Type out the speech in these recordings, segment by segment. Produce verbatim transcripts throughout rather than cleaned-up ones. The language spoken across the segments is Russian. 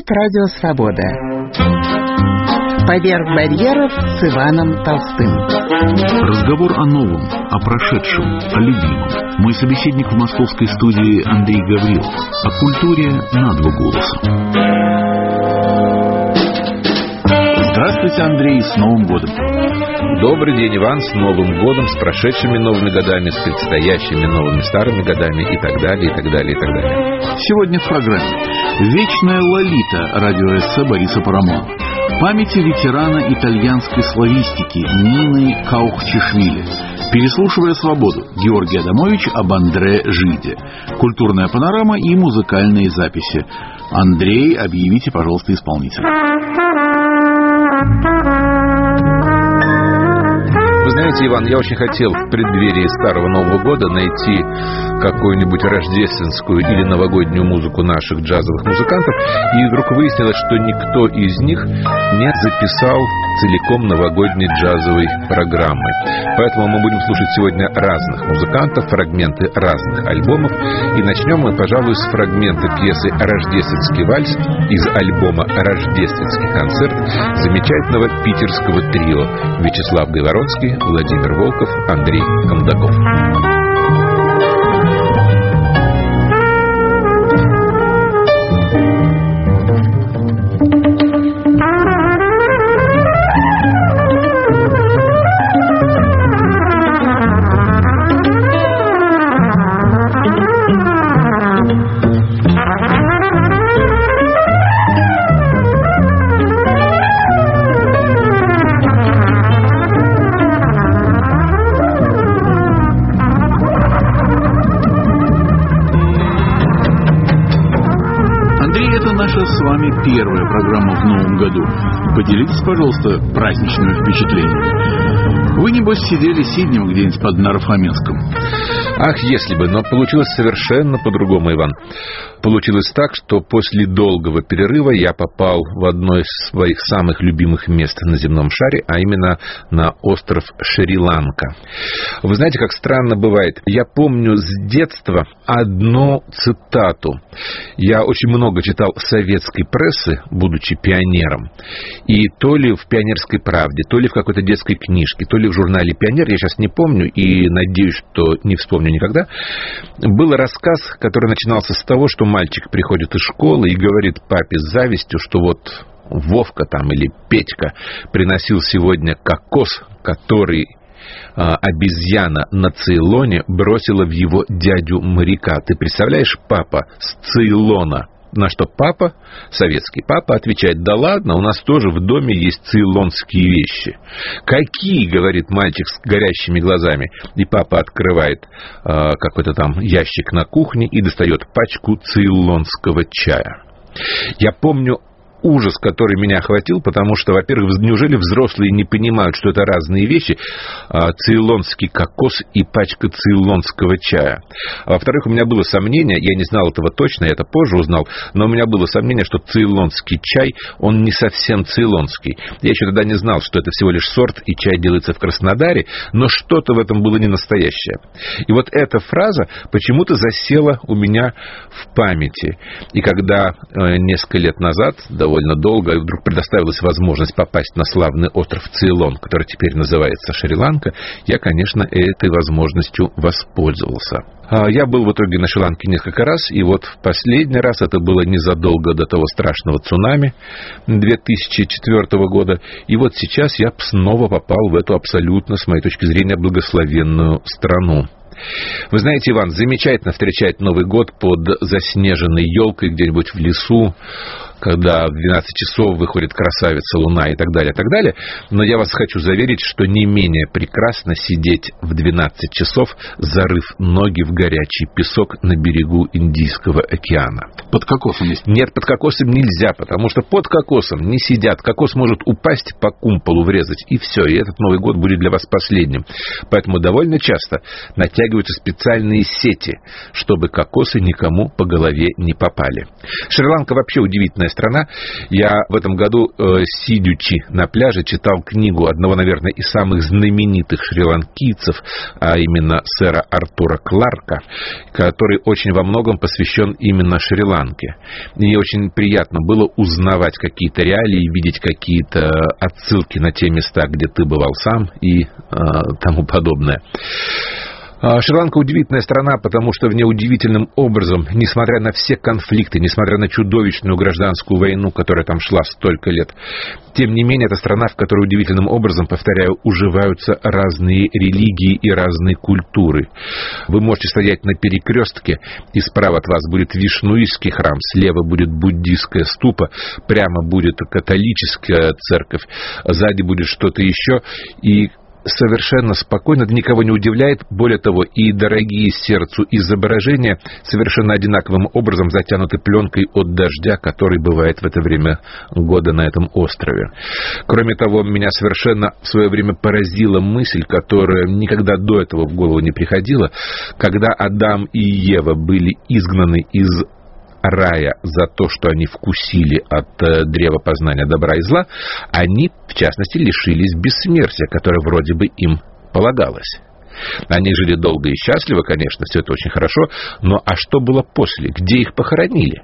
Говорит Радио Свобода. Поверх барьеров с Иваном Толстым. Разговор о новом, о прошедшем, о любимом. Мой собеседник в московской студии Андрей Гаврилов. О культуре на два голоса. Здравствуйте, Андрей, с Новым годом. Добрый день, Иван, с Новым годом, с прошедшими новыми годами, с предстоящими новыми старыми годами и так далее, и так далее, и так далее. Сегодня в программе «Вечная Лолита» радиоэссе Бориса Парамонова. Памяти ветерана итальянской славистики Нины Каухчишвили. Переслушивая «Свободу», Георгий Адамович об Андре Жиде. Культурная панорама и музыкальные записи. Андрей, объявите, пожалуйста, исполнителя. Вы знаете, Иван, я очень хотел в преддверии Старого Нового года найти какую-нибудь рождественскую или новогоднюю музыку наших джазовых музыкантов, и вдруг выяснилось, что никто из них не записал целиком новогодней джазовой программы. Поэтому мы будем слушать сегодня разных музыкантов, фрагменты разных альбомов, и начнем мы, пожалуй, с фрагмента пьесы «Рождественский вальс» из альбома «Рождественский концерт» замечательного питерского трио Вячеслав Гайворонский, Владимир Волков, Андрей Кондаков. С вами первая программа в новом году. Поделитесь, пожалуйста, праздничными впечатлениями. Вы, небось, сидели сиднем где-нибудь под Нарфаменском. Ах, если бы, но получилось совершенно по-другому, Иван. Получилось так, что после долгого перерыва я попал в одно из своих самых любимых мест на земном шаре, а именно на остров Шри-Ланка. Вы знаете, как странно бывает. Я помню с детства одну цитату. Я очень много читал советской прессы, будучи пионером. И то ли в «Пионерской правде», то ли в какой-то детской книжке, то ли в журнале «Пионер», я сейчас не помню и надеюсь, что не вспомню никогда, был рассказ, который начинался с того, что мальчик приходит из школы и говорит папе с завистью, что вот Вовка там или Петька приносил сегодня кокос, который а, обезьяна на Цейлоне бросила в его дядю-моряка. Ты представляешь, папа с Цейлона? На что папа, советский папа, отвечает: да ладно, у нас тоже в доме есть цейлонские вещи. Какие, говорит мальчик с горящими глазами. И папа открывает э, какой-то там ящик на кухне и достает пачку цейлонского чая. Я помню ужас, который меня охватил, потому что, во-первых, неужели взрослые не понимают, что это разные вещи, цейлонский кокос и пачка цейлонского чая. А во-вторых, у меня было сомнение, я не знал этого точно, я это позже узнал, но у меня было сомнение, что цейлонский чай, он не совсем цейлонский. Я еще тогда не знал, что это всего лишь сорт, и чай делается в Краснодаре, но что-то в этом было не настоящее. И вот эта фраза почему-то засела у меня в памяти. И когда э, несколько лет назад, довольно довольно долго, и вдруг предоставилась возможность попасть на славный остров Цейлон, который теперь называется Шри-Ланка, я, конечно, этой возможностью воспользовался. Я был в итоге на Шри-Ланке несколько раз, и вот в последний раз, это было незадолго до того страшного цунами две тысячи четвёртого года, и вот сейчас я снова попал в эту абсолютно, с моей точки зрения, благословенную страну. Вы знаете, Иван, замечательно встречать Новый год под заснеженной елкой где-нибудь в лесу, когда в двенадцать часов выходит красавица луна и так далее, и так далее. Но я вас хочу заверить, что не менее прекрасно сидеть в двенадцать часов, зарыв ноги в горячий песок на берегу Индийского океана. Под кокосом есть? Нет, под кокосом нельзя, потому что под кокосом не сидят. Кокос может упасть, по кумполу врезать, и все. И этот Новый год будет для вас последним. Поэтому довольно часто натягиваются специальные сети, чтобы кокосы никому по голове не попали. Шри-Ланка вообще удивительная страна. Я в этом году, э, сидячи на пляже, читал книгу одного, наверное, из самых знаменитых шри-ланкийцев, а именно сэра Артура Кларка, который очень во многом посвящен именно Шри-Ланке. Мне очень приятно было узнавать какие-то реалии, видеть какие-то отсылки на те места, где ты бывал сам и э, тому подобное. Шри-Ланка удивительная страна, потому что в ней удивительным образом, несмотря на все конфликты, несмотря на чудовищную гражданскую войну, которая там шла столько лет, тем не менее, это страна, в которой удивительным образом, повторяю, уживаются разные религии и разные культуры. Вы можете стоять на перекрестке, и справа от вас будет вишнуистский храм, слева будет буддийская ступа, прямо будет католическая церковь, сзади будет что-то еще, и совершенно спокойно, это никого не удивляет. Более того, и дорогие сердцу изображения совершенно одинаковым образом затянуты пленкой от дождя, который бывает в это время года на этом острове. Кроме того, меня совершенно в свое время поразила мысль, которая никогда до этого в голову не приходила, когда Адам и Ева были изгнаны из рая за то, что они вкусили от э, древа познания добра и зла, они, в частности, лишились бессмертия, которое вроде бы им полагалось. Они жили долго и счастливо, конечно, все это очень хорошо, но а что было после? Где их похоронили?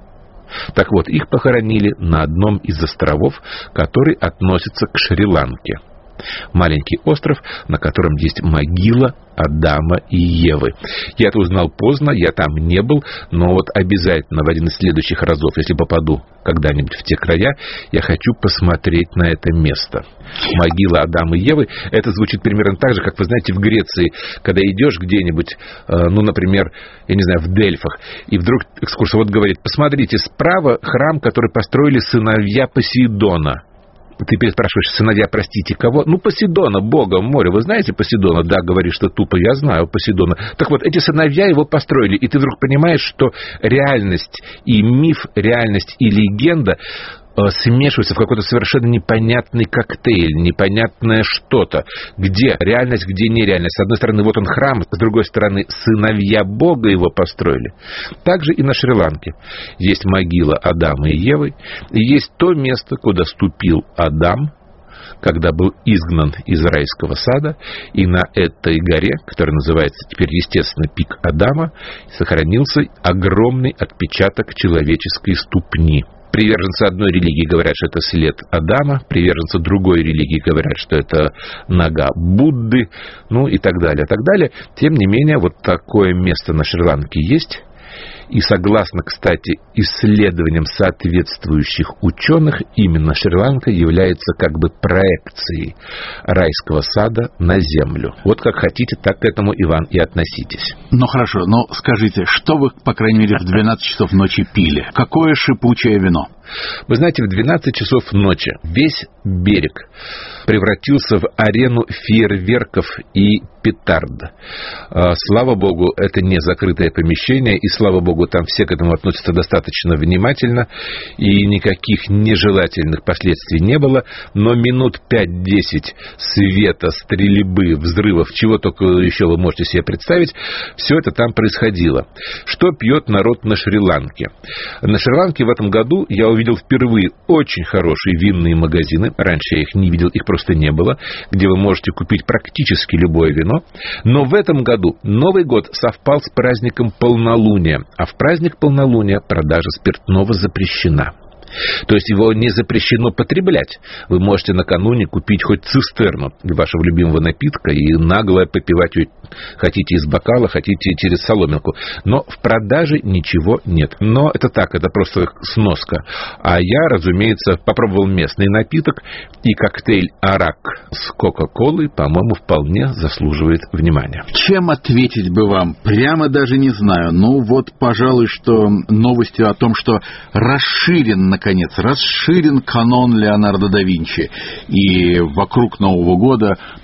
Так вот, их похоронили на одном из островов, который относится к Шри-Ланке. Маленький остров, на котором есть могила Адама и Евы. Я это узнал поздно, я там не был, но вот обязательно в один из следующих разов, если попаду когда-нибудь в те края, я хочу посмотреть на это место. Могила Адама и Евы, это звучит примерно так же, как вы знаете, в Греции, когда идешь где-нибудь, ну, например, я не знаю, в Дельфах, и вдруг экскурсовод говорит: посмотрите, справа храм, который построили сыновья Посейдона. Ты переспрашиваешь: сыновья, простите, кого? Ну, Посейдона, бога моря. Вы знаете Посейдона? Да, говоришь, что тупо. Я знаю Посейдона. Так вот, эти сыновья его построили. И ты вдруг понимаешь, что реальность и миф, реальность и легенда смешиваются в какой-то совершенно непонятный коктейль, непонятное что-то. Где реальность, где нереальность. С одной стороны, вот он храм, с другой стороны, сыновья Бога его построили. Также и на Шри-Ланке. Есть могила Адама и Евы, и есть то место, куда ступил Адам, когда был изгнан из райского сада, и на этой горе, которая называется теперь, естественно, пик Адама, сохранился огромный отпечаток человеческой ступни. Приверженцы одной религии говорят, что это след Адама, приверженцы другой религии говорят, что это нога Будды, ну и так далее, так далее. Тем не менее, вот такое место на Шри-Ланке есть. И согласно, кстати, исследованиям соответствующих ученых, именно Шри-Ланка является как бы проекцией райского сада на землю. Вот как хотите, так к этому, Иван, и относитесь. Ну хорошо, но скажите, что вы, по крайней мере, в двенадцать часов ночи пили? Какое шипучее вино? Вы знаете, в двенадцать часов ночи весь берег превратился в арену фейерверков и петард. Слава богу, это не закрытое помещение, и слава богу, там все к этому относятся достаточно внимательно, и никаких нежелательных последствий не было, но минут пять-десять света, стрельбы, взрывов, чего только еще вы можете себе представить, все это там происходило. Что пьет народ на Шри-Ланке? На Шри-Ланке в этом году я увидел впервые очень хорошие винные магазины, раньше я их не видел, их просто не было, где вы можете купить практически любое вино. Но в этом году Новый год совпал с праздником полнолуния, а в праздник полнолуния продажа спиртного запрещена. То есть его не запрещено потреблять. Вы можете накануне купить хоть цистерну вашего любимого напитка и нагло попивать ее, хотите из бокала, хотите через соломинку. Но в продаже ничего нет. Но это так, это просто сноска. А я, разумеется, попробовал местный напиток, и коктейль арак с кока-колой, по-моему, вполне заслуживает внимания. Чем ответить бы вам? Прямо даже не знаю. Ну вот, пожалуй, что новостью о том, что расширен, наконец, расширен канон Леонардо да Винчи. И вокруг Нового года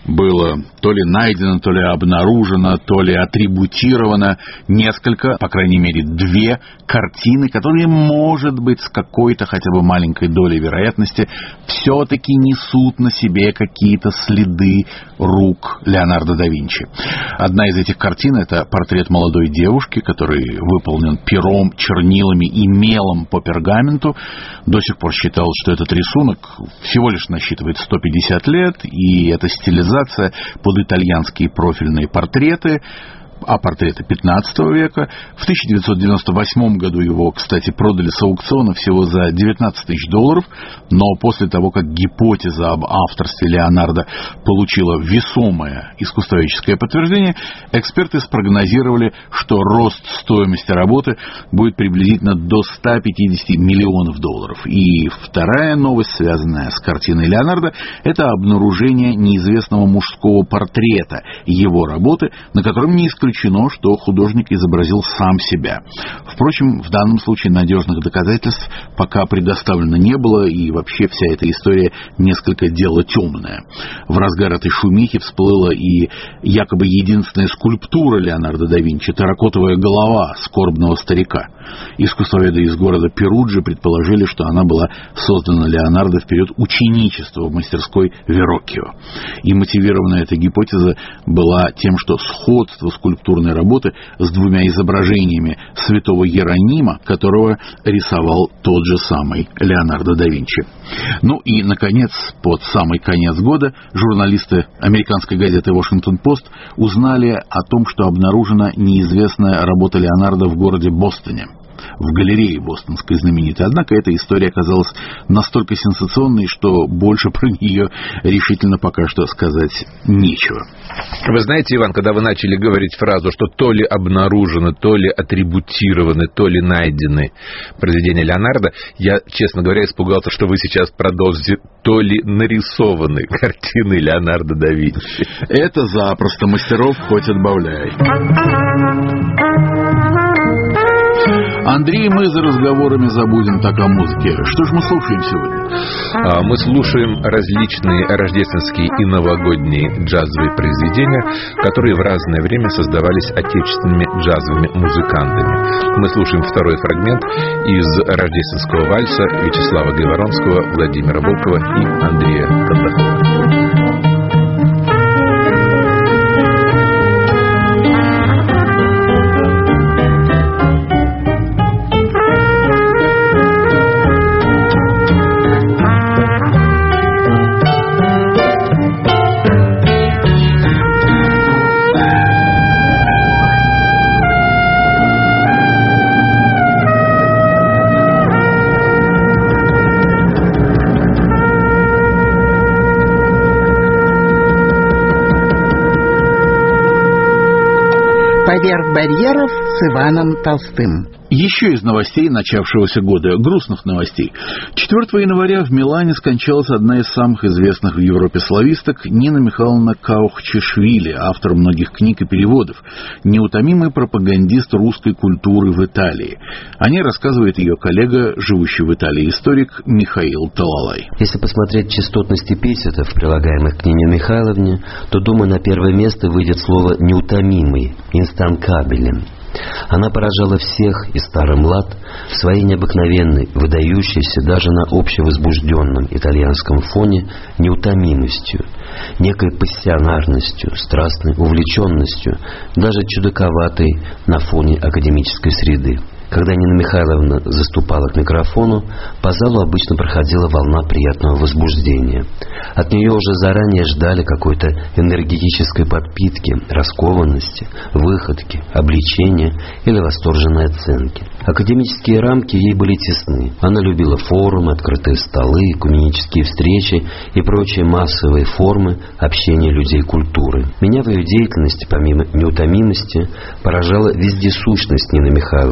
было то ли найдено, то ли обнаружено, то ли атрибутировано несколько, по крайней мере, две картины, которые, может быть, с какой-то хотя бы маленькой долей вероятности все-таки несут на себе какие-то следы рук Леонардо да Винчи. Одна из этих картин — это портрет молодой девушки, который выполнен пером, чернилами и мелом по пергаменту. До сих пор считалось, что этот рисунок всего лишь насчитывает сто пятьдесят лет, и это стилизация под итальянские профильные портреты, а портреты пятнадцатого века. В тысяча девятьсот девяносто восьмом году его, кстати, продали с аукциона всего за девятнадцать тысяч долларов, но после того, как гипотеза об авторстве Леонардо получила весомое искусствоведческое подтверждение, эксперты спрогнозировали, что рост стоимости работы будет приблизительно до ста пятидесяти миллионов долларов. И вторая новость, связанная с картиной Леонардо, это обнаружение неизвестного мужского портрета его работы, на котором не исключено, что художник изобразил сам себя. Впрочем, в данном случае надежных доказательств пока предоставлено не было, и вообще вся эта история несколько дело темное. В разгар этой шумихи всплыла и якобы единственная скульптура Леонардо да Винчи — терракотовая голова скорбного старика. Искусствоведы из города Перуджи предположили, что она была создана Леонардо в период ученичества в мастерской Вероккио. И мотивирована эта гипотеза была тем, что сходство скульптуры работы с двумя изображениями святого Иеронима, которого рисовал тот же самый Леонардо да Винчи. Ну и, наконец, под самый конец года журналисты американской газеты «Вашингтон-Пост» узнали о том, что обнаружена неизвестная работа Леонардо в городе Бостоне, в галерее бостонской знаменитой. Однако эта история оказалась настолько сенсационной, что больше про нее решительно пока что сказать нечего. Вы знаете, Иван, когда вы начали говорить фразу, что то ли обнаружены, то ли атрибутированы, то ли найдены произведения Леонардо, я, честно говоря, испугался, что вы сейчас продолжите то ли нарисованы картины Леонардо да Винчи. Это запросто, мастеров хоть отбавляй. Андрей, мы за разговорами забудем так о музыке. Что же мы слушаем сегодня? Мы слушаем различные рождественские и новогодние джазовые произведения, которые в разное время создавались отечественными джазовыми музыкантами. Мы слушаем второй фрагмент из рождественского вальса Вячеслава Гайворонского, Владимира Волкова и Андрея Кондакова. «Поверх барьеров» с Иваном Толстым. Еще из новостей начавшегося года, грустных новостей. четвёртого января в Милане скончалась одна из самых известных в Европе слависток Нина Михайловна Каухчишвили, автор многих книг и переводов, неутомимый пропагандист русской культуры в Италии. О ней рассказывает ее коллега, живущий в Италии историк Михаил Талалай. Если посмотреть частотность эпитетов, прилагаемых к Нине Михайловне, то, думаю, на первое место выйдет слово «неутомимый», «инстанкабелен». Она поражала всех, и старый млад, своей необыкновенной, выдающейся даже на общевозбужденном итальянском фоне неутомимостью, некой пассионарностью, страстной увлеченностью, даже чудаковатой на фоне академической среды. Когда Нина Михайловна заступала к микрофону, по залу обычно проходила волна приятного возбуждения. От нее уже заранее ждали какой-то энергетической подпитки, раскованности, выходки, обличения или восторженной оценки. Академические рамки ей были тесны. Она любила форумы, открытые столы, экуменические встречи и прочие массовые формы общения людей культуры. Меня в ее деятельности, помимо неутомимости, поражала вездесущность Нины Михайловны.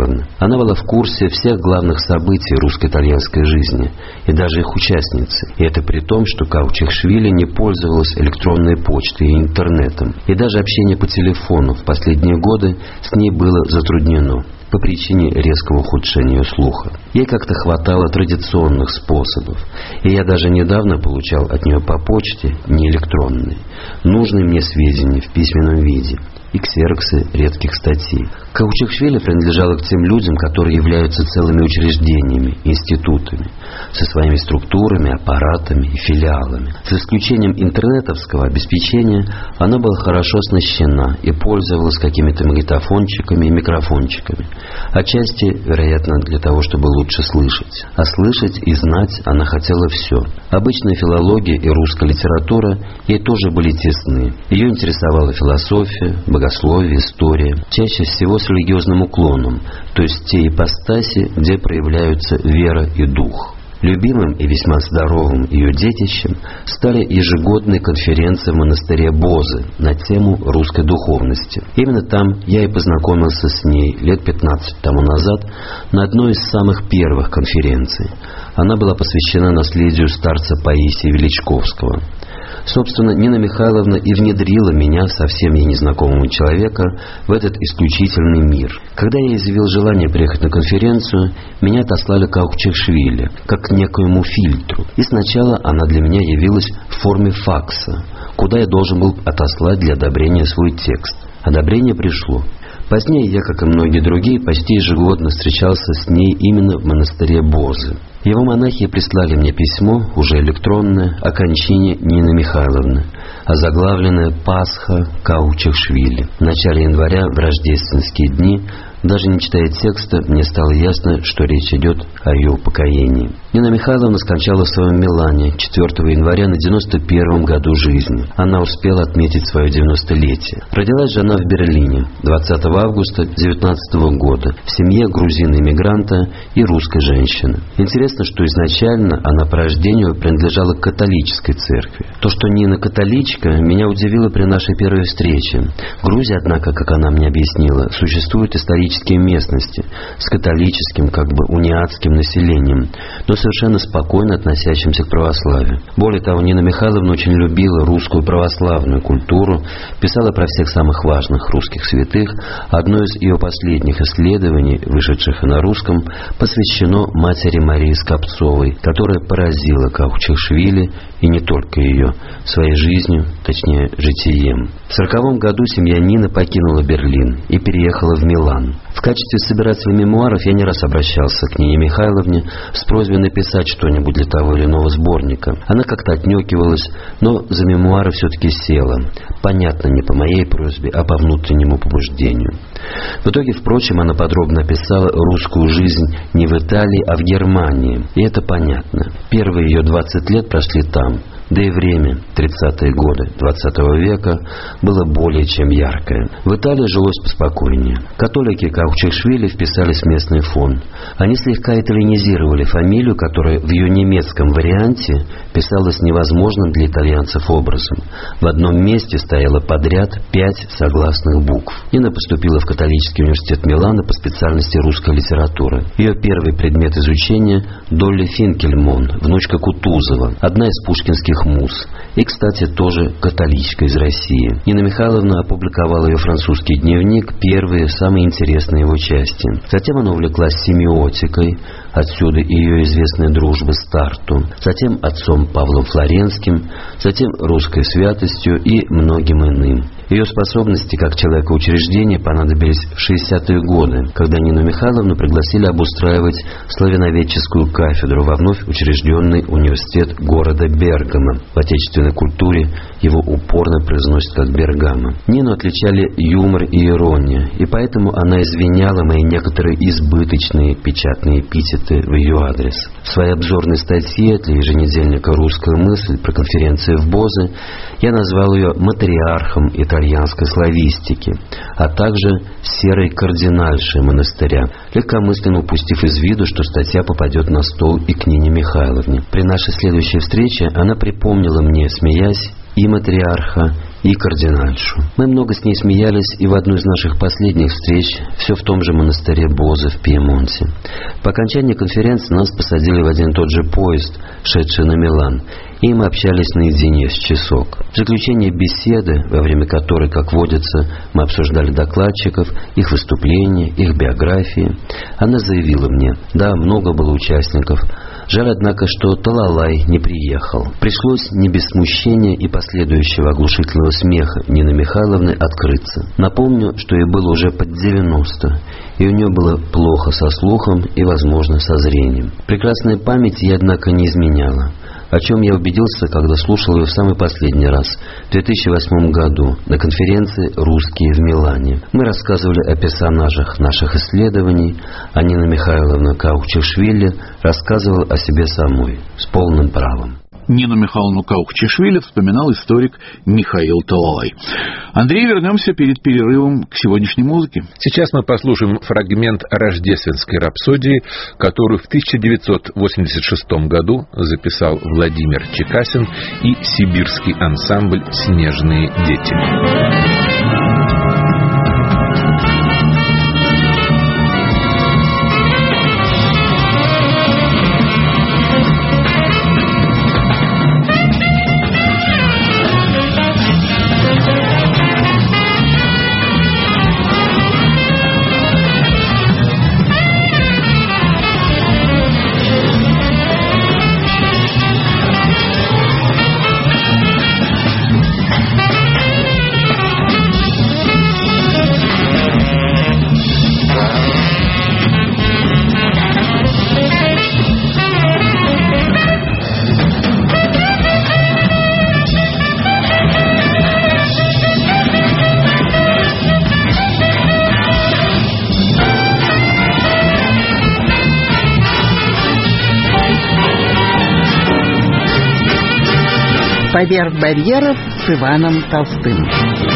Она была в курсе всех главных событий русско-итальянской жизни и даже их участницы. И это при том, что Каучишвили не пользовалась электронной почтой и интернетом. И даже общение по телефону в последние годы с ней было затруднено по причине резкого ухудшения слуха. Ей как-то хватало традиционных способов, и я даже недавно получал от нее по почте, не электронные, нужные мне сведения в письменном виде и ксероксы редких статей. Каучишвили принадлежала к тем людям, которые являются целыми учреждениями, институтами, со своими структурами, аппаратами и филиалами. За исключением интернетовского обеспечения, она была хорошо оснащена и пользовалась какими-то магнитофончиками и микрофончиками. Отчасти, вероятно, для того, чтобы лучше слышать. А слышать и знать она хотела все. Обычная филология и русская литература ей тоже были тесны. Ее интересовала философия, богословие, история, чаще всего с религиозным уклоном, то есть те ипостаси, где проявляются вера и дух. Любимым и весьма здоровым ее детищем стали ежегодные конференции в монастыре Бозы на тему русской духовности. Именно там я и познакомился с ней лет пятнадцать тому назад на одной из самых первых конференций. Она была посвящена наследию старца Паисия Величковского. Собственно, Нина Михайловна и внедрила меня, совсем ей незнакомого человека, в этот исключительный мир. Когда я изъявил желание приехать на конференцию, меня отослали к Каучишвили, как к некоему фильтру. И сначала она для меня явилась в форме факса, куда я должен был отослать для одобрения свой текст. Одобрение пришло. Позднее я, как и многие другие, почти ежегодно встречался с ней именно в монастыре Бозы. Его монахи прислали мне письмо, уже электронное, о кончине Нины Михайловны, озаглавленное «Пасха Каучишвили». В начале января, в рождественские дни, даже не читая текста, мне стало ясно, что речь идет о ее упокоении. Нина Михайловна скончалась в своем Милане четвёртого января на девяносто первом году жизни. Она успела отметить свое девяностолетие. Родилась же она в Берлине двадцатого августа девятнадцатого года в семье грузина-иммигранта и русской женщины. Интересно, что изначально она по рождению принадлежала к католической церкви. То, что Нина католичка, меня удивило при нашей первой встрече. В Грузии, однако, как она мне объяснила, существуют исторические местности с католическим, как бы униатским населением, но совершенно спокойно относящимся к православию. Более того, Нина Михайловна очень любила русскую православную культуру, писала про всех самых важных русских святых. Одно из ее последних исследований, вышедших и на русском, посвящено матери Марии Скопцовой, которая поразила Каучишвили, и не только ее, своей жизнью, точнее, житием. В сороковом году семья Нины покинула Берлин и переехала в Милан. В качестве собирателя мемуаров я не раз обращался к Нине Михайловне с просьбой написать что-нибудь для того или иного сборника. Она как-то отнекивалась, но за мемуары все-таки села. Понятно, не по моей просьбе, а по внутреннему побуждению. В итоге, впрочем, она подробно описала русскую жизнь не в Италии, а в Германии. И это понятно. Первые ее двадцать лет прошли там. Да и время, тридцатые годы двадцатого века, было более чем яркое. В Италии жилось поспокойнее. Католики Каучишвили вписались в местный фон. Они слегка итальянизировали фамилию, которая в ее немецком варианте писалась невозможным для итальянцев образом. В одном месте стояло подряд пять согласных букв. Нина поступила в католический университет Милана по специальности русская литература. Ее первый предмет изучения – Долли Финкельмон, внучка Кутузова, одна из пушкинских муз. И, кстати, тоже католичка из России. Нина Михайловна опубликовала ее французский дневник, первые, самые интересные его части. Затем она увлеклась семиотикой, отсюда и ее известная дружба с Тарту, затем отцом Павлом Флоренским, затем русской святостью и многим иным. Ее способности как человека учреждения понадобились в шестидесятые годы, когда Нину Михайловну пригласили обустраивать славяноведческую кафедру во вновь учрежденный университет города Бергамо. В отечественной культуре его упорно произносят как Бергамо. Нину отличали юмор и ирония, и поэтому она извиняла мои некоторые избыточные печатные эпитеты в ее адрес. В своей обзорной статье для еженедельника «Русская мысль» про конференции в Бозе я назвал ее матриархом итальянской славистики, а также серой кардинальшей монастыря, легкомысленно упустив из виду, что статья попадет на стол и к Нине Михайловне. При нашей следующей встрече она припомнила мне, смеясь, и матриарха, и кардинальшу. Мы много с ней смеялись и в одну из наших последних встреч, все в том же монастыре Боза в Пьемонте. По окончании конференции нас посадили в один и тот же поезд, шедший на Милан, и мы общались наедине с часок. В заключение беседы, во время которой, как водится, мы обсуждали докладчиков, их выступления, их биографии, она заявила мне: да, много было участников. Жаль, однако, что Талалай не приехал. Пришлось не без смущения и последующего оглушительного смеха Нины Михайловны открыться. Напомню, что ей было уже под девяносто, и у нее было плохо со слухом и, возможно, со зрением. Прекрасная память ей, однако, не изменяла, о чем я убедился, когда слушал ее в самый последний раз, в две тысячи восьмом году, на конференции «Русские в Милане». Мы рассказывали о персонажах наших исследований, а Нина Михайловна Каухчишвили рассказывала о себе самой, с полным правом. Нину Михайловну Каухчишвили вспоминал историк Михаил Талалай. Андрей, вернемся перед перерывом к сегодняшней музыке. Сейчас мы послушаем фрагмент рождественской рапсодии, которую в тысяча девятьсот восемьдесят шестом году записал Владимир Чекасин и сибирский ансамбль «Снежные дети». «Поверх барьеров» с Иваном Толстым.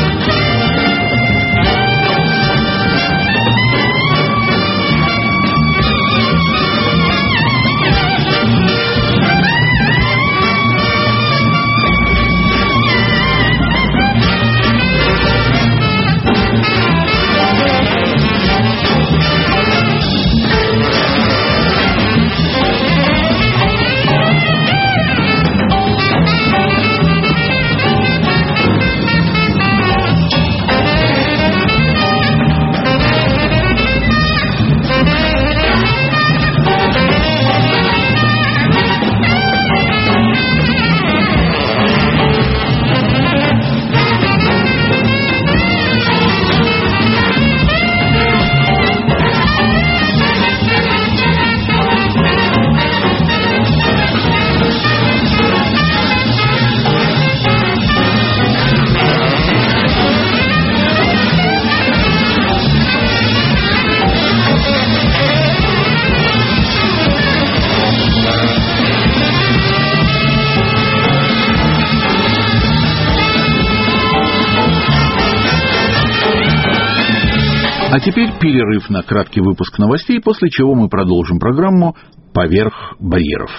А теперь перерыв на краткий выпуск новостей, после чего мы продолжим программу «Поверх барьеров».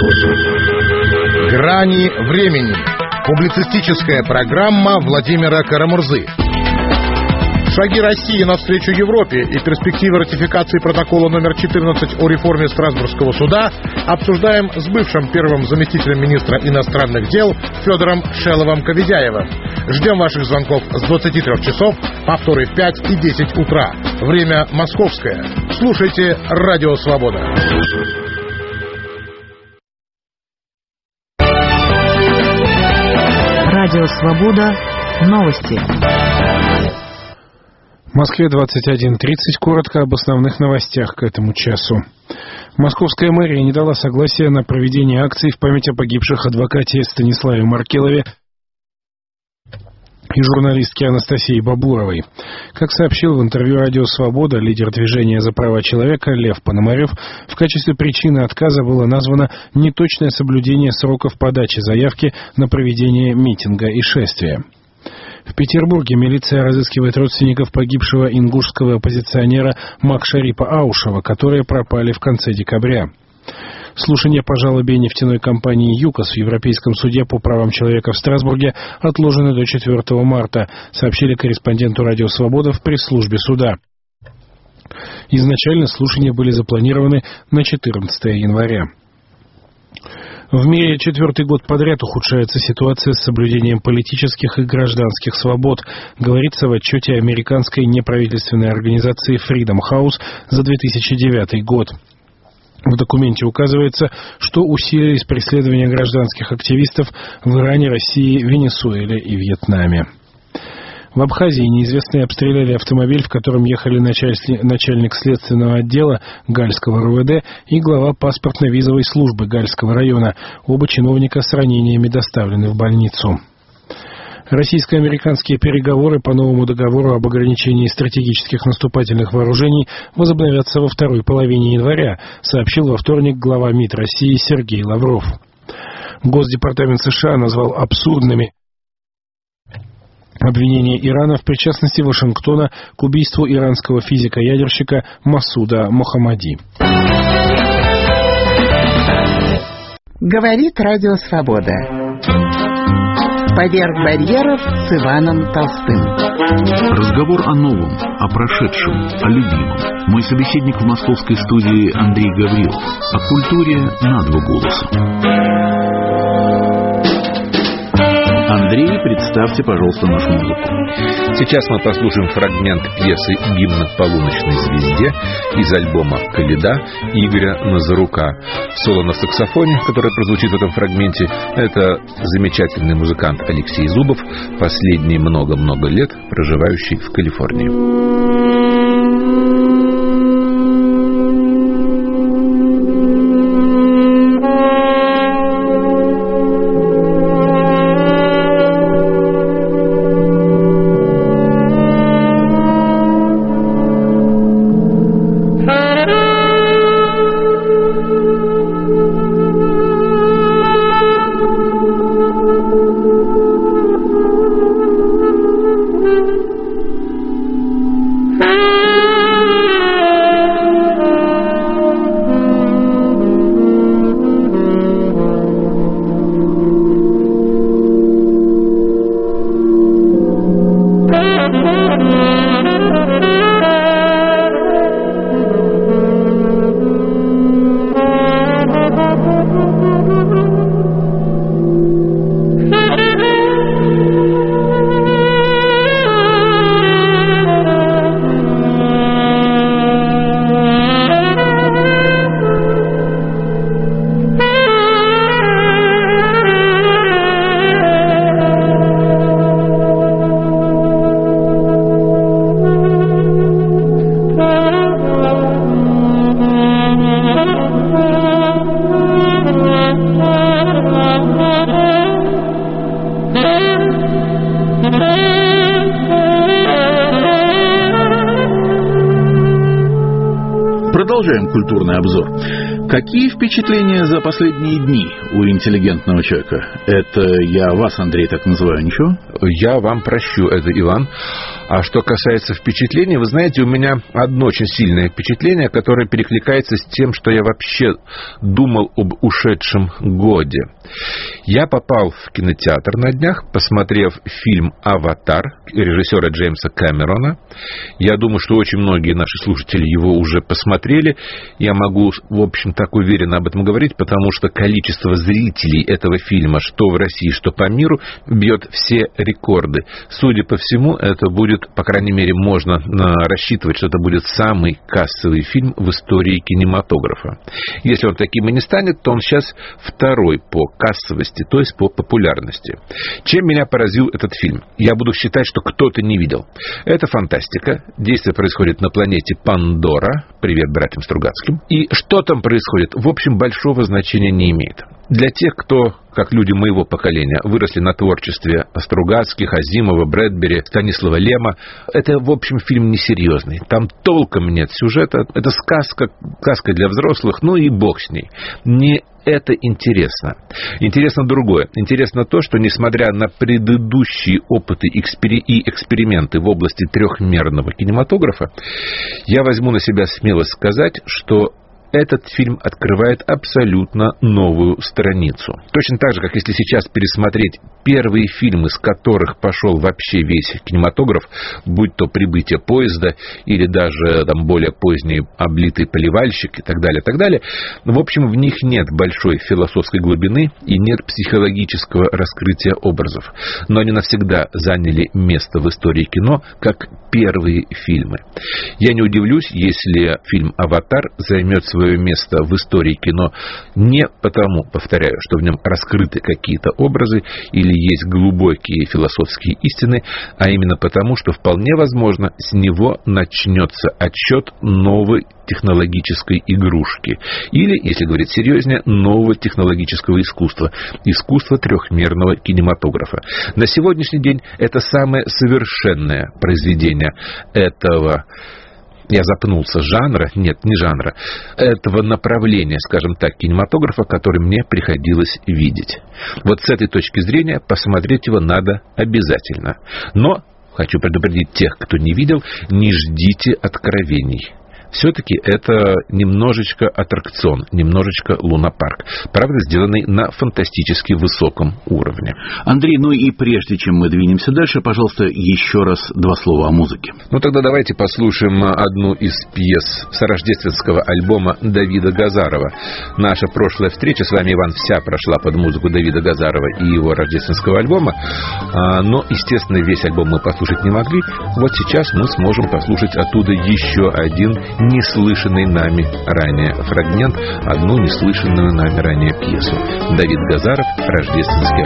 Грани времени. Публицистическая программа Владимира Карамурзы. Шаги России навстречу Европе и перспективы ратификации протокола номер четырнадцать о реформе Страсбургского суда обсуждаем с бывшим первым заместителем министра иностранных дел Федором Шеловым-Коведяевым. Ждем ваших звонков с двадцати трёх часов, повторы в пять и десять утра. Время московское. Слушайте «Радио Свобода». Радио Свобода. Новости. В Москве двадцать один тридцать. Коротко об основных новостях к этому часу. Московская мэрия не дала согласия на проведение акций в память о погибших адвокате Станиславе Маркелове и журналистке Анастасии Бабуровой. Как сообщил в интервью «Радио Свобода» лидер движения за права человека Лев Пономарев, в качестве причины отказа было названо неточное соблюдение сроков подачи заявки на проведение митинга и шествия. В Петербурге милиция разыскивает родственников погибшего ингушского оппозиционера Макшарипа Аушева, которые пропали в конце декабря. Слушание по жалобе нефтяной компании «ЮКОС» в Европейском суде по правам человека в Страсбурге отложено до четвёртого марта, сообщили корреспонденту «Радио Свобода» в пресс-службе суда. Изначально слушания были запланированы на четырнадцатое января. В мире четвертый год подряд ухудшается ситуация с соблюдением политических и гражданских свобод, говорится в отчете американской неправительственной организации Freedom House за две тысячи девятый год. В документе указывается, что усилились преследования гражданских активистов в Иране, России, Венесуэле и Вьетнаме. В Абхазии неизвестные обстреляли автомобиль, в котором ехали начальник следственного отдела Гальского РУВД и глава паспортно-визовой службы Гальского района. Оба чиновника с ранениями доставлены в больницу. Российско-американские переговоры по новому договору об ограничении стратегических наступательных вооружений возобновятся во второй половине января, сообщил во вторник глава МИД России Сергей Лавров. Госдепартамент США назвал абсурдными обвинение Ирана в причастности Вашингтона к убийству иранского физика-ядерщика Масуда Мохаммади. Говорит Радио Свобода. Поверх барьеров с Иваном Толстым. Разговор о новом, о прошедшем, о любимом. Мой собеседник в московской студии Андрей Гаврилов. О культуре на два голоса. Андрей, представьте, пожалуйста, нашу музыку. Сейчас мы послушаем фрагмент пьесы «Гимн полуночной звезде» из альбома «Коляда» Игоря Назарука. Соло на саксофоне, который прозвучит в этом фрагменте, это замечательный музыкант Алексей Зубов, последние много-много лет проживающий в Калифорнии. Продолжаем культурный обзор. Какие впечатления за последние дни у интеллигентного человека? Это я вас, Андрей, так называю, ничего? Я вам прощу это, Иван. А что касается впечатлений, вы знаете, у меня одно очень сильное впечатление, которое перекликается с тем, что я вообще думал об ушедшем годе. Я попал в кинотеатр на днях, посмотрев фильм «Аватар» режиссера Джеймса Кэмерона. Я думаю, что очень многие наши слушатели его уже посмотрели. Я могу, в общем, так уверенно об этом говорить, потому что количество зрителей этого фильма, что в России, что по миру, бьет все рекорды. Судя по всему, это будет, по крайней мере, можно рассчитывать, что это будет самый кассовый фильм в истории кинематографа. Если он таким и не станет, то он сейчас второй по кассовости, то есть по популярности. Чем меня поразил этот фильм? Я буду считать, что кто-то не видел. Это фантастика. Действие происходит на планете Пандора. Привет братьям Стругацким. И что там происходит, в общем, большого значения не имеет. Для тех, кто, как люди моего поколения, выросли на творчестве Стругацких, Азимова, Брэдбери, Станислава Лема, это, в общем, фильм несерьезный. Там толком нет сюжета. Это сказка, сказка для взрослых, ну и бог с ней. Не это интересно. Интересно другое. Интересно то, что, несмотря на предыдущие опыты и эксперименты в области трехмерного кинематографа, я возьму на себя смелость сказать, что этот фильм открывает абсолютно новую страницу. Точно так же, как если сейчас пересмотреть первые фильмы, с которых пошел вообще весь кинематограф, будь то «Прибытие поезда» или даже там более поздний «Облитый поливальщик» и так далее, так далее. В общем, в них нет большой философской глубины и нет психологического раскрытия образов. Но они навсегда заняли место в истории кино как первые фильмы. Я не удивлюсь, если фильм «Аватар» займет свое место в истории кино не потому, повторяю, что в нем раскрыты какие-то образы или есть глубокие философские истины, а именно потому, что вполне возможно с него начнется отсчет новой технологической игрушки. Или, если говорить серьезнее, нового технологического искусства. Искусства трехмерного кинематографа. На сегодняшний день это самое совершенное произведение этого... Я запнулся, жанра, нет, не жанра, этого направления, скажем так, кинематографа, который мне приходилось видеть. Вот с этой точки зрения посмотреть его надо обязательно. Но, хочу предупредить тех, кто не видел, не ждите откровений. Все-таки это немножечко аттракцион, немножечко лунопарк. Правда, сделанный на фантастически высоком уровне. Андрей, ну и прежде чем мы двинемся дальше, пожалуйста, еще раз два слова о музыке. Ну тогда давайте послушаем одну из пьес с рождественского альбома Давида Газарова. Наша прошлая встреча с вами, Иван, вся прошла под музыку Давида Газарова и его рождественского альбома. Но, естественно, весь альбом мы послушать не могли. Вот сейчас мы сможем послушать оттуда еще один неслышанный нами ранее фрагмент, одну неслышанную нами ранее пьесу. Давид Газаров, рождественский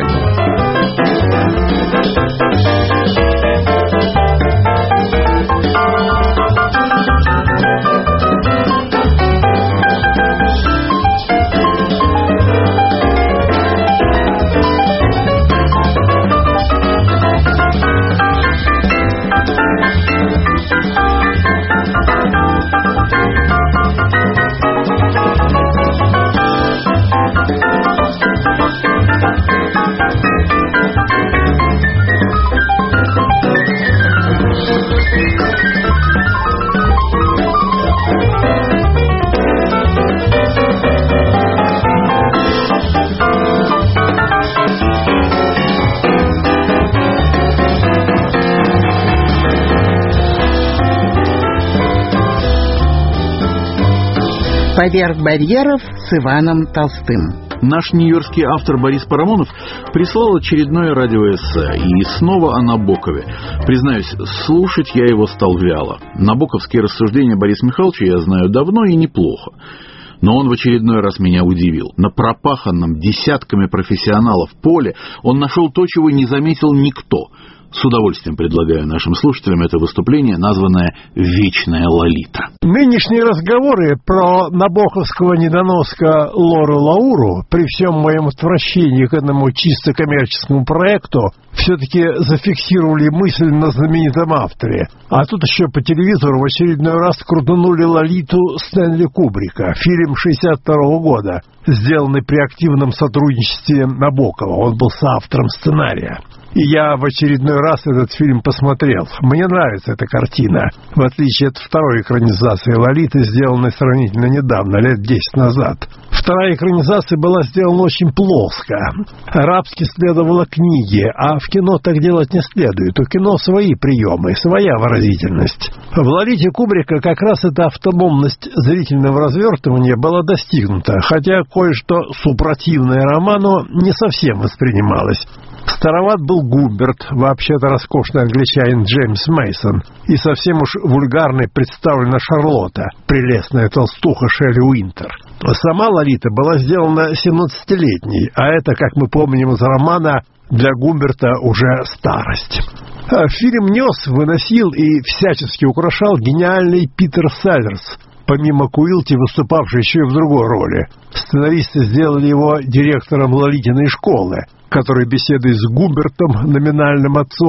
«Поверх барьеров» с Иваном Толстым. Наш нью-йоркский автор Борис Парамонов прислал очередное радиоэссе, и снова о Набокове. Признаюсь, слушать я его стал вяло. Набоковские рассуждения Бориса Михайловича я знаю давно и неплохо. Но он в очередной раз меня удивил. На пропаханном десятками профессионалов поле он нашел то, чего не заметил никто. С удовольствием предлагаю нашим слушателям это выступление, названное «Вечная Лолита». Нынешние разговоры про набоковского недоноска Лору Лауру, при всем моем отвращении к этому чисто коммерческому проекту, все-таки зафиксировали мысль на знаменитом авторе. А тут еще по телевизору в очередной раз крутанули Лолиту Стэнли Кубрика, фильм шестьдесят второго года, сделанный при активном сотрудничестве Набокова. Он был соавтором сценария. И я в очередной раз этот фильм посмотрел. Мне нравится эта картина, в отличие от второй экранизации «Лолиты», сделанной сравнительно недавно, лет десять назад. Вторая экранизация была сделана очень плоско. Арабски следовало книге, а в кино так делать не следует. У кино свои приемы, своя выразительность. В «Лолите» Кубрика как раз эта автономность зрительного развертывания была достигнута, хотя кое-что супротивное роману не совсем воспринималось. Староват был Губерт, вообще-то роскошный англичанин Джеймс Мейсон, и совсем уж вульгарной представлена Шарлотта, прелестная толстуха Шелли Уинтер. Сама Лолита была сделана семнадцатилетней, а это, как мы помним из романа, для Губерта уже старость. Фильм нес, выносил и всячески украшал гениальный Питер Селлерс, помимо Куилти, выступавший еще и в другой роли. Сценаристы сделали его директором Лолитиной школы, который, беседуя с Губертом, номинальным отцом,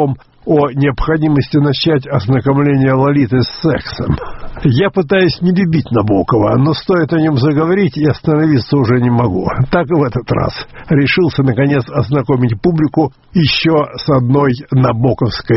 о необходимости начать ознакомление Лолиты с сексом. Я пытаюсь не любить Набокова, но стоит о нем заговорить, и остановиться уже не могу. Так и в этот раз. Решился, наконец, ознакомить публику еще с одной набоковской,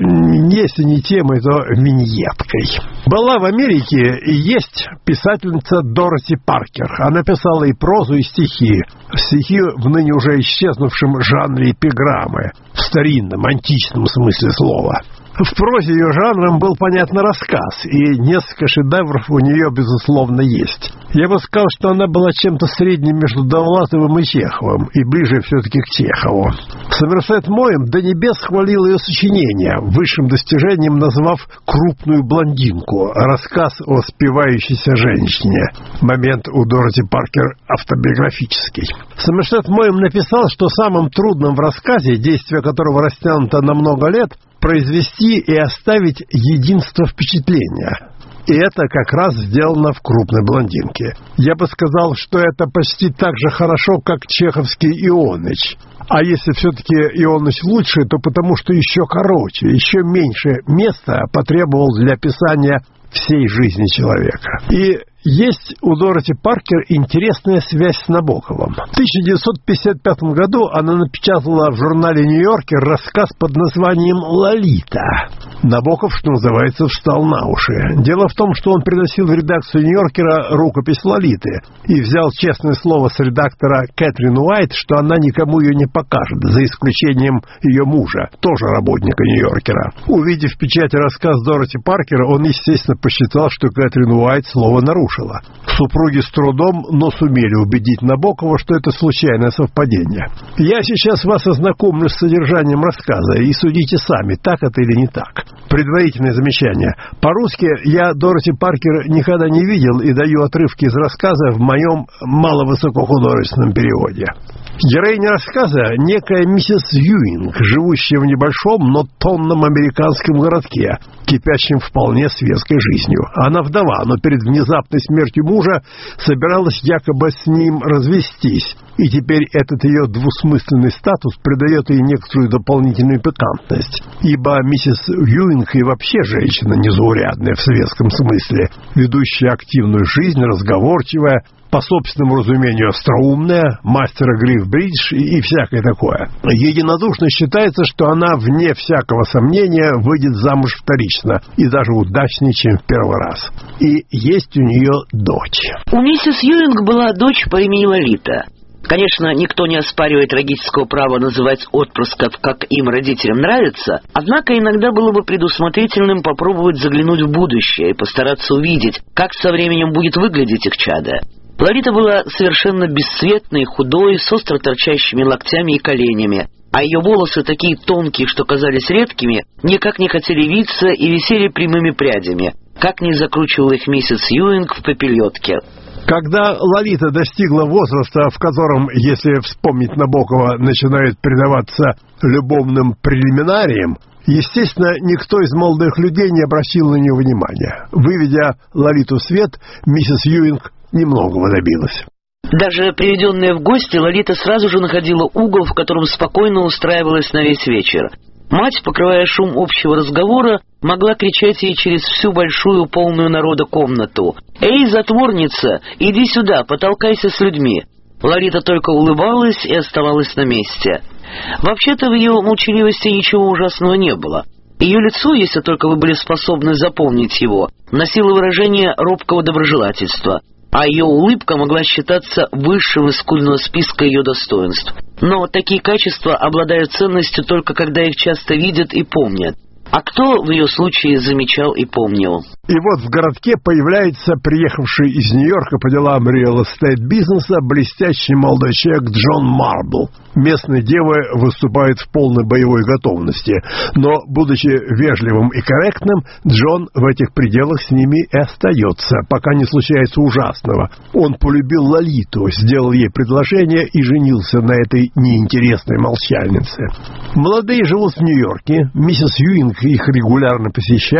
если не темой, то виньеткой. Была в Америке и есть писательница Дороти Паркер. Она писала и прозу, и стихи. Стихи в ныне уже исчезнувшем жанре эпиграммы, в старинном, античном смысле слова. В прозе ее жанром был, понятно, рассказ, и несколько шедевров у нее, безусловно, есть. Я бы сказал, что она была чем-то средним между Довлатовым и Чеховым, и ближе все-таки к Чехову. Сомерсет Моэм до небес хвалил ее сочинение, высшим достижением назвав «Крупную блондинку», рассказ о спивающейся женщине. Момент у Дороти Паркер автобиографический. Сомерсет Моэм написал, что самым трудным в рассказе, действие которого растянуто на много лет, произвести и оставить единство впечатления. И это как раз сделано в «Крупной блондинке». Я бы сказал, что это почти так же хорошо, как чеховский Ионыч. А если все-таки Ионыч лучше, то потому что еще короче, еще меньше места потребовал для описания всей жизни человека. И есть у Дороти Паркер интересная связь с Набоковым. В тысяча девятьсот пятьдесят пятом году она напечатала в журнале «Нью-Йоркер» рассказ под названием «Лолита». Набоков, что называется, встал на уши. Дело в том, что он приносил в редакцию «Нью-Йоркера» рукопись «Лолиты» и взял честное слово с редактора Кэтрин Уайт, что она никому ее не покажет, за исключением ее мужа, тоже работника «Нью-Йоркера». Увидев в печати рассказ Дороти Паркера, он, естественно, посчитал, что Кэтрин Уайт слово нарушила. Супруги с трудом, но сумели убедить Набокова, что это случайное совпадение. Я сейчас вас ознакомлю с содержанием рассказа, и судите сами, так это или не так. Предварительное замечание. По-русски я Дороти Паркер никогда не видел и даю отрывки из рассказа в моем маловысокохудожественном переводе. Героиня рассказа — некая миссис Юинг, живущая в небольшом, но тонном американском городке, кипящем вполне светской жизнью. Она вдова, но перед внезапной смертью мужа собиралась якобы с ним развестись, и теперь этот ее двусмысленный статус придает ей некоторую дополнительную пикантность, ибо миссис Юинг и вообще женщина незаурядная в светском смысле, ведущая активную жизнь, разговорчивая, по собственному разумению остроумная, мастер игры в бридж и, и всякое такое. Единодушно считается, что она, вне всякого сомнения, выйдет замуж вторично, и даже удачнее, чем в первый раз. И есть у нее дочь. У миссис Юинг была дочь по имени Лолита. Конечно, никто не оспаривает родительского права называть отпрысков, как им, родителям, нравится, однако иногда было бы предусмотрительным попробовать заглянуть в будущее и постараться увидеть, как со временем будет выглядеть их чадо. Лолита была совершенно бесцветной, худой, с остро торчащими локтями и коленями, а ее волосы, такие тонкие, что казались редкими, никак не хотели виться и висели прямыми прядями, как не закручивала их миссис Юинг в пепельотке. Когда Лолита достигла возраста, в котором, если вспомнить Набокова, начинают предаваться любовным прелиминариям, естественно, никто из молодых людей не обратил на нее внимания. Выведя Лолиту в свет, миссис Юинг немногого добилась. Даже приведенная в гости, Лолита сразу же находила угол, в котором спокойно устраивалась на весь вечер. Мать, покрывая шум общего разговора, могла кричать ей через всю большую, полную народа комнату: «Эй, затворница, иди сюда, потолкайся с людьми!» Лолита только улыбалась и оставалась на месте. Вообще-то в ее молчаливости ничего ужасного не было. Ее лицо, если только вы были способны запомнить его, носило выражение робкого доброжелательства, а ее улыбка могла считаться высшим из скудного списка ее достоинств. Но такие качества обладают ценностью только когда их часто видят и помнят. А кто в ее случае замечал и помнил? И вот в городке появляется приехавший из Нью-Йорка по делам реал-эстейт-бизнеса блестящий молодой человек Джон Марбл. Местные девы выступают в полной боевой готовности, но, будучи вежливым и корректным, Джон в этих пределах с ними и остается, пока не случается ужасного. Он полюбил Лолиту, сделал ей предложение и женился на этой неинтересной молчальнице. Молодые живут в Нью-Йорке, миссис Юинг их регулярно посещает,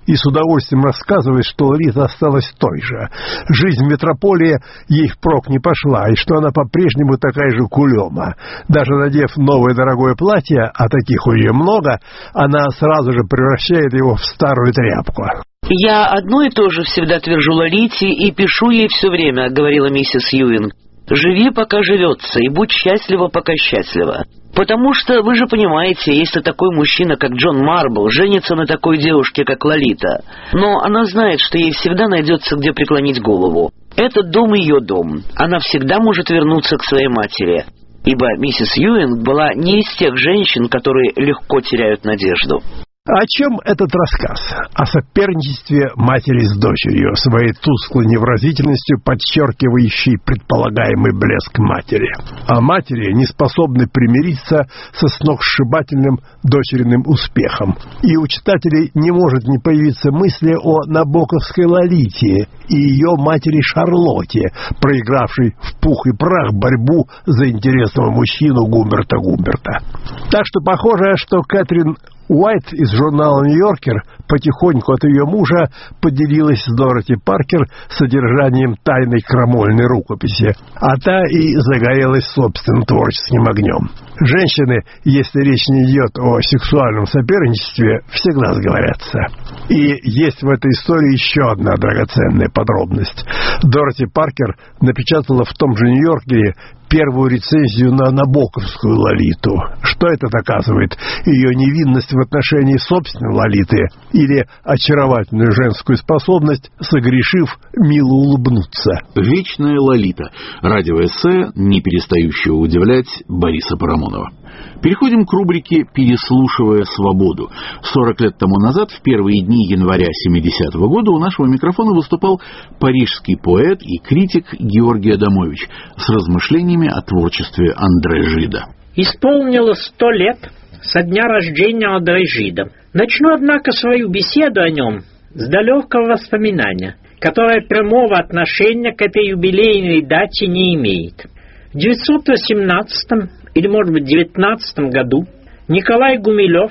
и с удовольствием рассказывает, что Лолита осталась той же. Жизнь в метрополии ей впрок не пошла, и что она по-прежнему такая же кулема. Даже надев новое дорогое платье, а таких у нее много, она сразу же превращает его в старую тряпку. «Я одно и то же всегда твержу Лолите и пишу ей все время», — говорила миссис Юинг. «Живи, пока живется, и будь счастлива, пока счастлива. Потому что, вы же понимаете, если такой мужчина, как Джон Марбл, женится на такой девушке, как Лолита, но она знает, что ей всегда найдется, где преклонить голову. Этот дом ее дом. Она всегда может вернуться к своей матери». Ибо миссис Юинг была не из тех женщин, которые легко теряют надежду. О чем этот рассказ? О соперничестве матери с дочерью, своей тусклой невыразительностью подчеркивающей предполагаемый блеск матери. О матери, не способной примириться со сногсшибательным дочериным успехом. И у читателей не может не появиться мысли о набоковской Лолите и ее матери Шарлотте, проигравшей в пух и прах борьбу за интересного мужчину Гумберта Гумберта. Так что похоже, что Кэтрин Уайт из журнала «Нью-Йоркер» потихоньку от ее мужа поделилась с Дороти Паркер содержанием тайной крамольной рукописи, а та и загорелась собственным творческим огнем. Женщины, если речь не идет о сексуальном соперничестве, всегда сговорятся. И есть в этой истории еще одна драгоценная подробность. Дороти Паркер напечатала в том же «Нью-Йоркере» первую рецензию на набоковскую Лолиту. Что это доказывает? Ее невинность в отношении собственной Лолиты или очаровательную женскую способность, согрешив, мило улыбнуться? «Вечная Лолита». Радиоэссе, не перестающего удивлять Бориса Парамонова. Переходим к рубрике «Переслушивая свободу». сорок лет тому назад, в первые дни января семидесятого года, у нашего микрофона выступал парижский поэт и критик Георгий Адамович с размышлениями о творчестве Андре Жида. Исполнилось сто лет со дня рождения Андре Жида. Начну, однако, свою беседу о нем с далекого воспоминания, которое прямого отношения к этой юбилейной дате не имеет. В девятьсот восемнадцатом или, может быть, девятнадцатом году Николай Гумилев,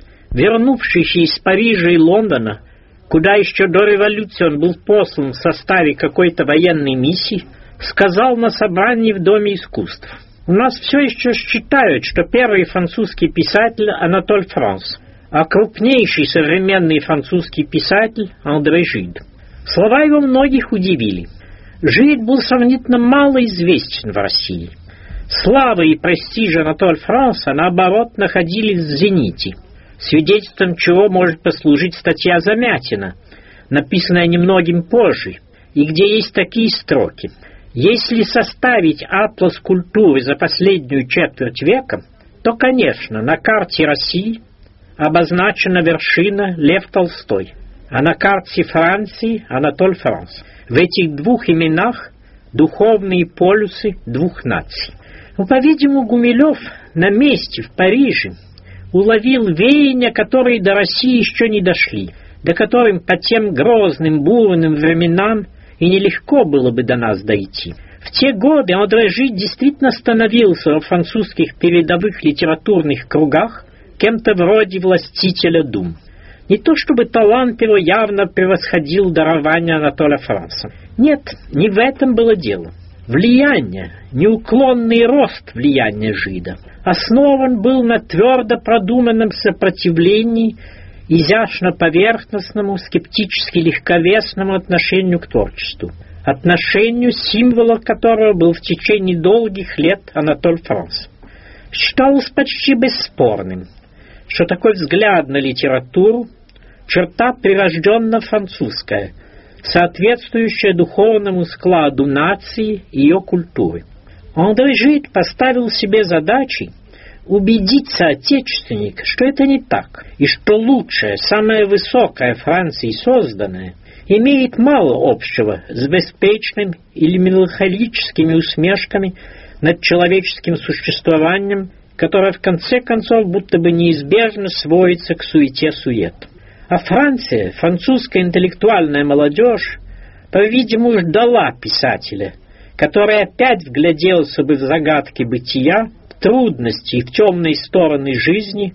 вернувшийся из Парижа и Лондона, куда еще до революции он был послан в составе какой-то военной миссии, сказал на собрании в Доме искусств: «У нас все еще считают, что первый французский писатель Анатоль Франс, а крупнейший современный французский писатель Андре Жид». Слова его многих удивили. Жид был сравнительно мало известен в России. Слава и престиж Анатоль Франса, наоборот, находились в зените, свидетельством чего может послужить статья Замятина, написанная немногим позже, и где есть такие строки: «Если составить атлас культуры за последнюю четверть века, то, конечно, на карте России обозначена вершина Лев Толстой, а на карте Франции Анатоль Франс. В этих двух именах духовные полюсы двух наций». Но, по-видимому, Гумилев на месте в Париже уловил веяния, которые до России еще не дошли, до которым по тем грозным, бурным временам и нелегко было бы до нас дойти. В те годы Андре Жид действительно становился во французских передовых литературных кругах кем-то вроде властителя дум. Не то чтобы талант его явно превосходил дарование Анатоля Франса. Нет, не в этом было дело. Влияние, неуклонный рост влияния Жида основан был на твердо продуманном сопротивлении изящно-поверхностному, скептически легковесному отношению к творчеству, отношению, символа которого был в течение долгих лет Анатоль Франс. Считалось почти бесспорным, что такой взгляд на литературу — черта прирожденно французская, соответствующая духовному складу нации и ее культуры. Андре Жид поставил себе задачей убедить соотечественника, что это не так, и что лучшее, самое высокое Франции созданное имеет мало общего с беспечным или меланхолическими усмешками над человеческим существованием, которое в конце концов будто бы неизбежно сводится к суете-сует. А Франция, французская интеллектуальная молодежь, по-видимому, ждала писателя, который опять вгляделся бы в загадки бытия, в трудности и в темные стороны жизни,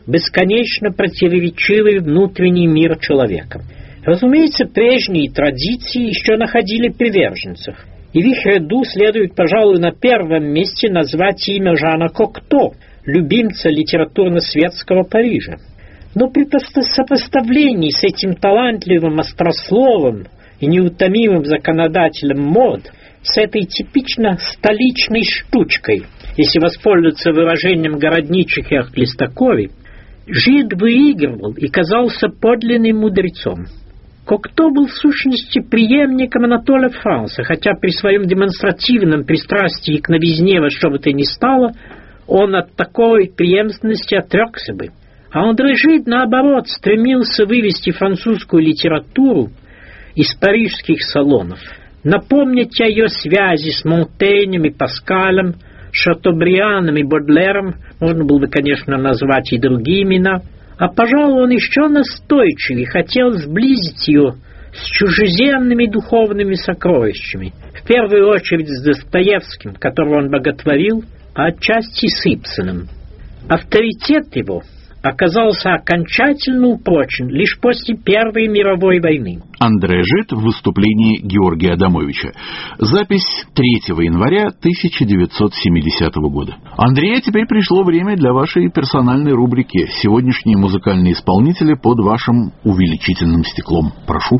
бесконечно противоречивый внутренний мир человека. Разумеется, прежние традиции еще находили приверженцев, и в их ряду следует, пожалуй, на первом месте назвать имя Жана Кокто, любимца литературно-светского Парижа. Но при сопоставлении с этим талантливым острословом и неутомимым законодателем мод, с этой типично столичной штучкой, если воспользоваться выражением городничих Хлестаковой, Жид выигрывал и казался подлинным мудрецом. Кокто был в сущности преемником Анатоля Франса, хотя при своем демонстративном пристрастии к новизне во что бы то ни стало, он от такой преемственности отрекся бы. А Андре Жид, наоборот, стремился вывести французскую литературу из парижских салонов, напомнить о ее связи с Монтенем и Паскалем, Шатобрианом и Бодлером, можно было бы, конечно, назвать и другие имена, а, пожалуй, он еще настойчивее хотел сблизить ее с чужеземными духовными сокровищами, в первую очередь с Достоевским, которого он боготворил, а отчасти с Ибсеном. Авторитет его оказался окончательно упрочен лишь после Первой мировой войны. Андре Жид в выступлении Георгия Адамовича. Запись третьего января тысяча девятьсот семидесятого года. Андрей, теперь пришло время для вашей персональной рубрики «Сегодняшние музыкальные исполнители под вашим увеличительным стеклом». Прошу.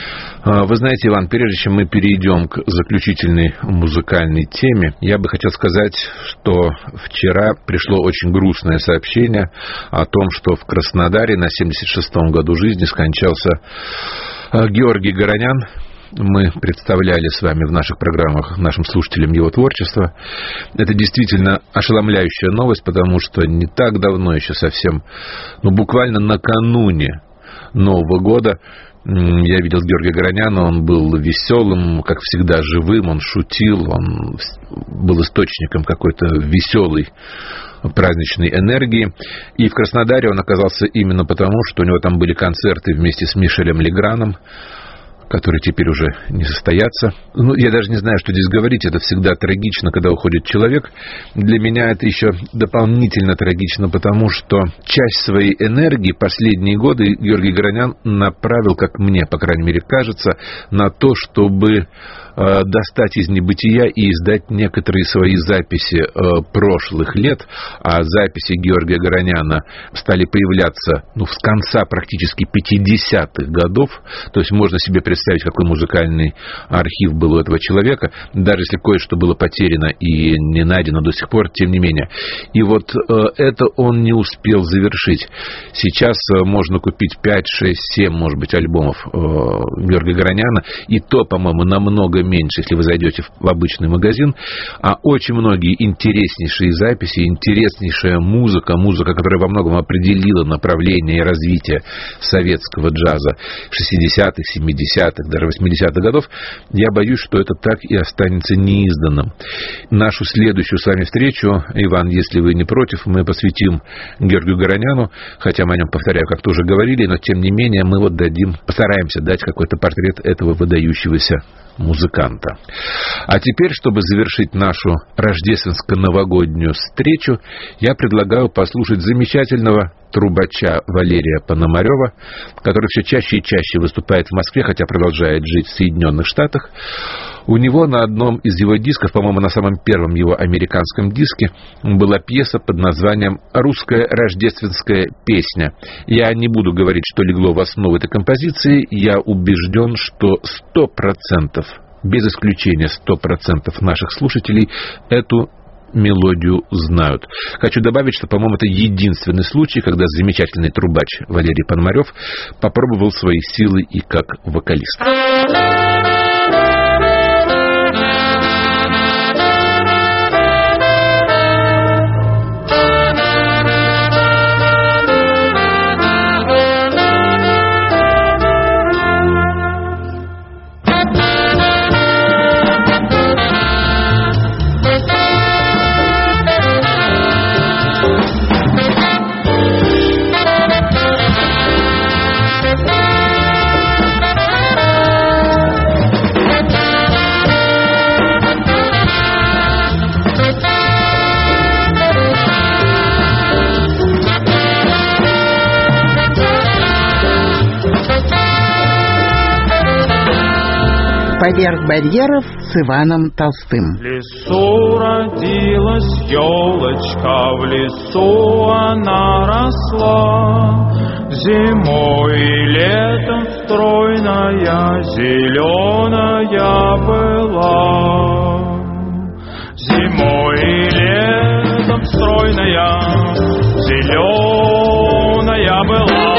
Вы знаете, Иван, прежде чем мы перейдем к заключительной музыкальной теме, я бы хотел сказать, что вчера пришло очень грустное сообщение о том, что в Краснодаре на семьдесят шестом году жизни скончался Георгий Горонян. Мы представляли с вами в наших программах нашим слушателям его творчество. Это действительно ошеломляющая новость, потому что не так давно, еще совсем, ну буквально накануне Нового года, я видел Георгия Гороняна, он был веселым, как всегда живым, он шутил, он был источником какой-то веселой праздничной энергии. И в Краснодаре он оказался именно потому, что у него там были концерты вместе с Мишелем Леграном, которые теперь уже не состоятся. Ну, я даже не знаю, что здесь говорить. Это всегда трагично, когда уходит человек. Для меня это еще дополнительно трагично, потому что часть своей энергии последние годы Георгий Горонян направил, как мне, по крайней мере, кажется, на то, чтобы э, достать из небытия и издать некоторые свои записи э, прошлых лет. А записи Георгия Гороняна стали появляться ну, с конца практически пятидесятых годов. То есть можно себе представить, представить, какой музыкальный архив был у этого человека, даже если кое-что было потеряно и не найдено до сих пор, тем не менее. И вот э, это он не успел завершить. Сейчас э, можно купить пять, шесть, семь, может быть, альбомов э, Георгия Гороняна, и то, по-моему, намного меньше, если вы зайдете в, в обычный магазин, а очень многие интереснейшие записи, интереснейшая музыка, музыка, которая во многом определила направление и развитие советского джаза шестидесятых, семидесятых, даже восьмидесятых годов, я боюсь, что это так и останется неизданным. Нашу следующую с вами встречу, Иван, если вы не против, мы посвятим Георгию Гороняну, хотя мы о нем, повторяю, как-то уже говорили, но тем не менее мы вот дадим, постараемся дать какой-то портрет этого выдающегося музыканта. А теперь, чтобы завершить нашу рождественско-новогоднюю встречу, я предлагаю послушать замечательного трубача Валерия Пономарева, который все чаще и чаще выступает в Москве, хотя продолжает жить в Соединенных Штатах. У него на одном из его дисков, по-моему, на самом первом его американском диске, была пьеса под названием «Русская рождественская песня». Я не буду говорить, что легло в основу этой композиции. Я убежден, что сто процентов, без исключения сто процентов наших слушателей эту мелодию знают. Хочу добавить, что, по-моему, это единственный случай, когда замечательный трубач Валерий Пономарев попробовал свои силы и как вокалист. Поверх барьеров с Иваном Толстым. В лесу родилась елочка, в лесу она росла. Зимой и летом стройная, зеленая была. Зимой и летом стройная, зеленая была.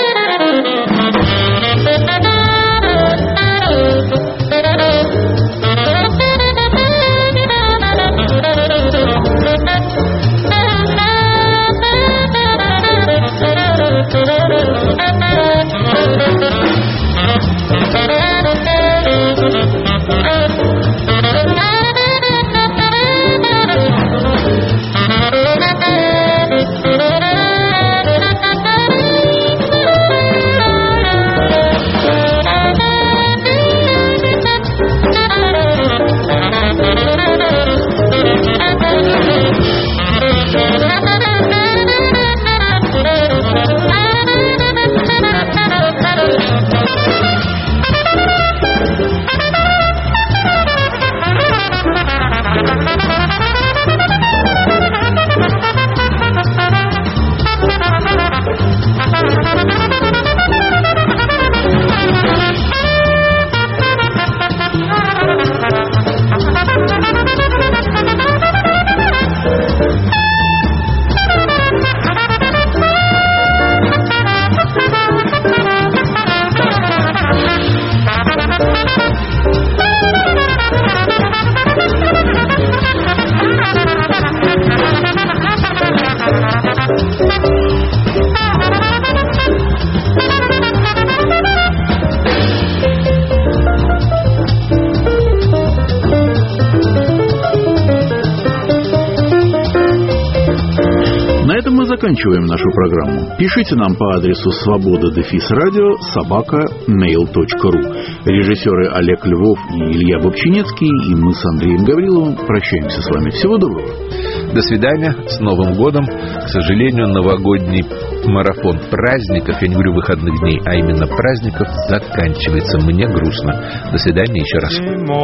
Заканчиваем нашу программу. Пишите нам по адресу свобода дефис радио собака мейл точка ру. Режиссеры Олег Львов и Илья Бобчинецкий и мы с Андреем Гавриловым прощаемся с вами. Всего доброго. До свидания. С Новым годом. К сожалению, новогодний марафон праздников, я не говорю выходных дней, а именно праздников, заканчивается. Мне грустно. До свидания еще раз.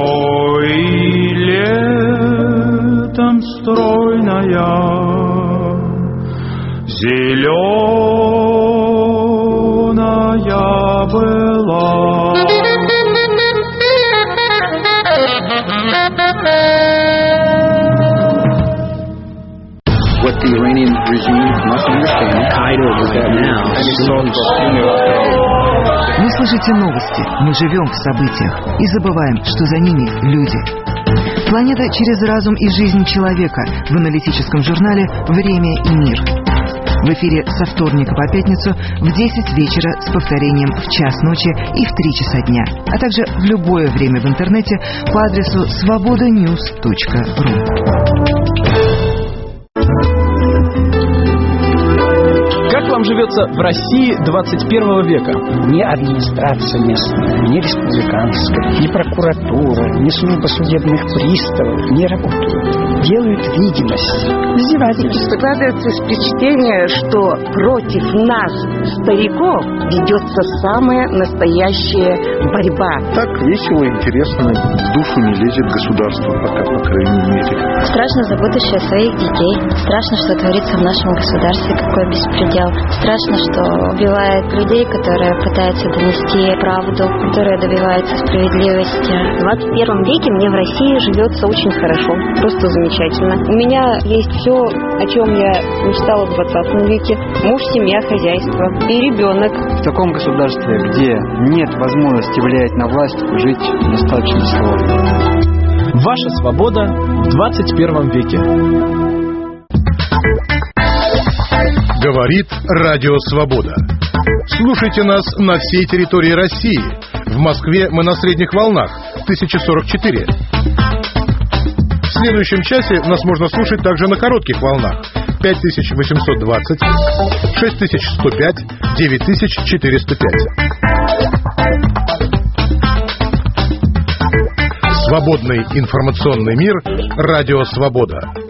Зимой и летом стройная, зеленая была. What the Iranian regime must understand. Вы слышите новости, мы живем в событиях и забываем, что за ними люди. Планета через разум и жизнь человека в аналитическом журнале «Время и мир». В эфире со вторника по пятницу в десять вечера с повторением в час ночи и в три часа дня, а также в любое время в интернете по адресу свобода ньюс точка ру. Как вам живется в России двадцать первого века? Ни администрация местная, ни республиканская, ни прокуратура, ни служба судебных приставов не работают. Делают видимость. Издевательство. Складывается впечатление, что против нас, стариков, ведется самая настоящая борьба. Так весело, интересно, в душу не лезет государство пока, по крайней мере. Страшно за будущее своих детей. Страшно, что творится в нашем государстве, какой беспредел. Страшно, что убивают людей, которые пытаются донести правду, которые добиваются справедливости. В двадцать первом веке мне в России живется очень хорошо, просто замечательно. У меня есть все, о чем я мечтала в двадцатом веке. Муж, семья, хозяйство и ребенок. В таком государстве, где нет возможности влиять на власть, жить достаточно сложно. Ваша свобода в двадцать первом веке. Говорит Радио Свобода. Слушайте нас на всей территории России. В Москве мы на средних волнах тысяча сорок четыре. В следующем часе нас можно слушать также на коротких волнах пять тысяч восемьсот двадцать, шесть тысяч сто пять, девять тысяч четыреста пять. Свободный информационный мир. Радио Свобода.